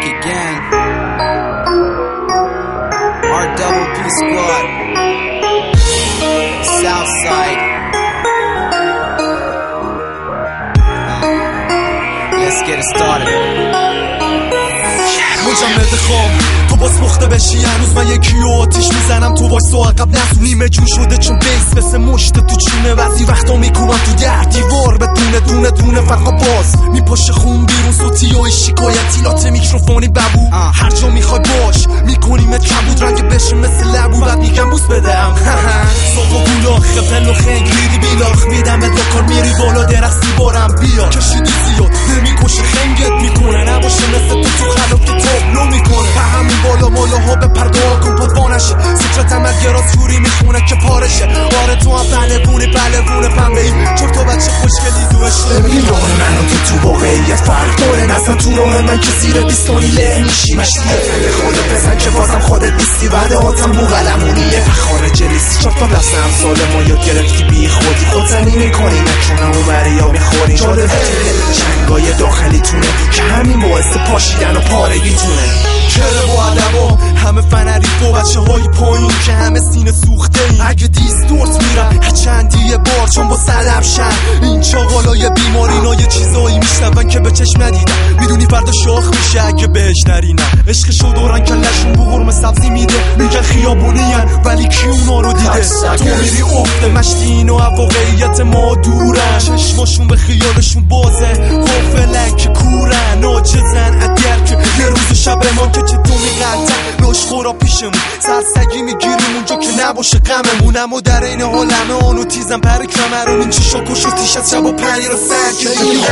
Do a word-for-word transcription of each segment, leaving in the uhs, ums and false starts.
it gang. R double P squad. Southside. Uh, let's get it started. مجمد خواب تو باز پخته بشی هنوز من یکی و آتیش میزنم تو وایسا عقب نسو نیمه جون شده چون بیس مثل مشت تو چونه بعضی وقتا میکوبم تو در دیوار به دونه دونه دونه فرقا باز میپاشه خون بیرون صوتی و شکایتی لاته میکروفونی ببو هر جا میخوای باش میکنیمت کبود رنگ بشه مثل لبو بعد میگم بوس بدم ساق و گولاخ پل و خنگ ریدی بیلاخ میدم به دکار میری بالا درختی بارم بیا کشیدی زیاد نمیکشه خنگت میکنه نباشه مثل تو تو خلاف که تابلو میکنه به همون بالا مالا ها به پرده ها کن پادوانشه سکرت عمل گراز جوری میخونه که پارشه باره تو هم بله بونه بله بونه پنبه ای چور تو بچه خوشگلی دوشته ببین راه من و تو تو واقعیت فرق داره نزن تو راه من که زیر بیستانی له میشی مشتیه به خودت بزن که بازم خودت نیستی بعد آتم بو قلمونیه خارج لیستی چار تا دست امثال ما یاد گرفتی بی خودی خودزنی میکنی نکنه اومری یا میخوری جالبه جنگای داخلی تونه که همین باعث پاشیدن و پارگیتونه کره با عدبا همه فنری و بچه های پایین که همه سینه سوخته این اگه دیستورت میرن چندی یه بار چون با سلب شن این چاقالای بیمارینا یه چیزایی میشنون که به چشم ندیدن میدونی فردا شاخ میشه اگه بهش نرینن عشقشو دورن کلشون بو قرمه سبزی میده میگن خیابونین ولی کی اونا رو دیده تو میری افته مشتی اینو واقعیت ما دورن چشماشون به خیالشون بازه غافلن که کورن ناجزن اگر که یه روز شب ما که چه تو میقدن لاش خورا پیشمون سرسگی میگیریم اونجا که نباشه غممون اما در این حال همه آنو تیزم پر کمرون این چشا کش و تیش از شب و پنیر و سر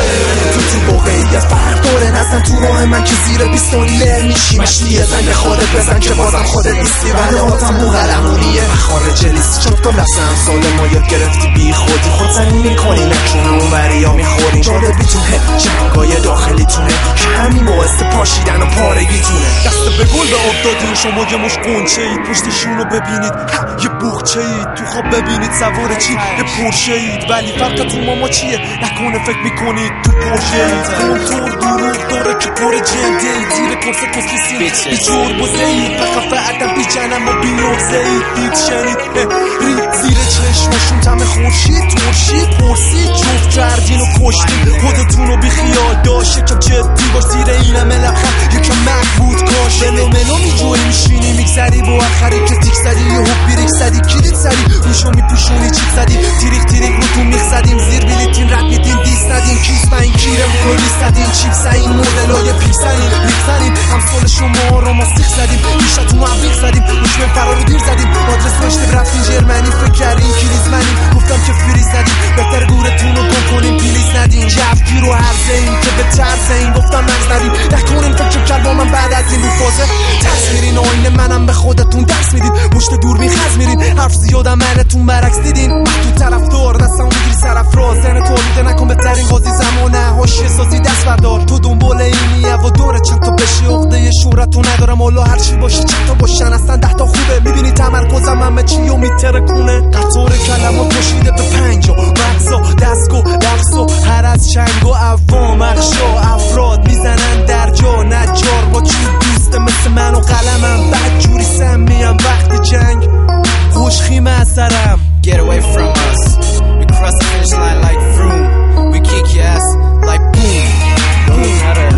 تو تو واقعیت فرق داره نزن تو راه من که زیر بیستانی له میشی مشتیه زن به خودت بزن که بازم خودت نیستی بعد آتم بو قلمونیه خارج لیستی چون تو لفظ امثال ما یاد گرفتی بی خودی خودزنی میکنی نکنه اونوری یا میخوری جالبی توه جنگای داخلی تونه که همین باعث پاشیدن و پارگیتونه دست به گل به آب دادین شما یه مش قنچه اید پشتشون رو ببینید یه بوخچه اید تو خواب ببینید سوار چی یه پرشه اید ولی فرقتون ماما چیه نکنه فکر میکنید تو پرشه اید کنتور دروغ داره که پر جنده اید زیر پرس کسلیسین بی جور بزه اید به خفه عدم بی جنم و بی نوزه اید دید شنید رید زیر چشمشون تم خورشید ترشید پرسید جفت کردین و کشتید خودتون رو بی خیال داشت یکم جدی باش زیر اینم لبخند یکم مکبود کاش بلو ملو میجوری میشینی میگذری با آخری که تیک زدی یه حب بیریک زدی کلید زدی روشو میپوشونی چیک زدی تیریک تیریک رو تو میخزدیم زیر بیلیتین رد میدین دیست ندین کیس با این کیرم پلیس زدین چیپ زدین مدلای پیک زدین لیک زدین همسال شما رو ما سیخ زدیم بیشتون هم بیخ زدیم روش من فرار رو دیر زدیم آدرس نوشته رفتین جرمنی فکر کردین کلیز منیم گفتم که فریز ندیم بهتر گورتون رو گم کنیم پیلیز ندین جفگی رو هرزه این که به ترزه این گفتم نگز ندیم نکنین فکر کرد با من بعد از این رو فازه تصویرین آینه منم به خودتون درس میدین مشت دور میخز میرین حرف زیادم منتون برعکس دیدین تو طرف دار دستم میگیری سرفراز زن تولیده نکن بهترین قاضی زمانه حاشیه سازی دست بردار تو دنبال اینی و دوره چند تا بشی عقده شهرتو ندارم حالا هرچی باشی چند تا باشن اصلا ده تا خوبه میبینی تمرکزم همه چی و میترکونه قطار کلمه پشیده به پنجا مغزا دستگو لفظا هر از چنگ و عوام اخشا افراد میزنن در جا نجار با چوب دوسته مثل من و قلمم بعد جوری سمیم وقت جنگ خوشخیم اثرم Get away from us. We cross the finish line like Froome. We kick your ass like boom. Boom.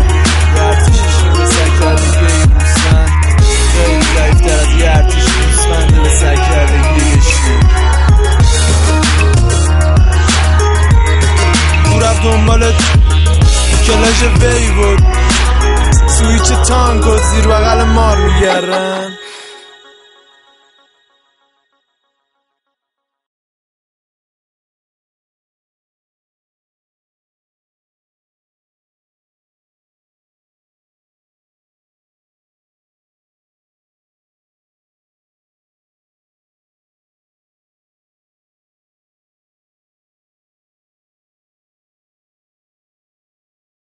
ارتش شروع سر کرده گیه بوستن خیلی ضعیف در از یه ارتش بوستمنده به سر کرده گیهشون تو رفت دنبالت کلاژ وی بود سویچ تانگو زیر بغل مار میگرن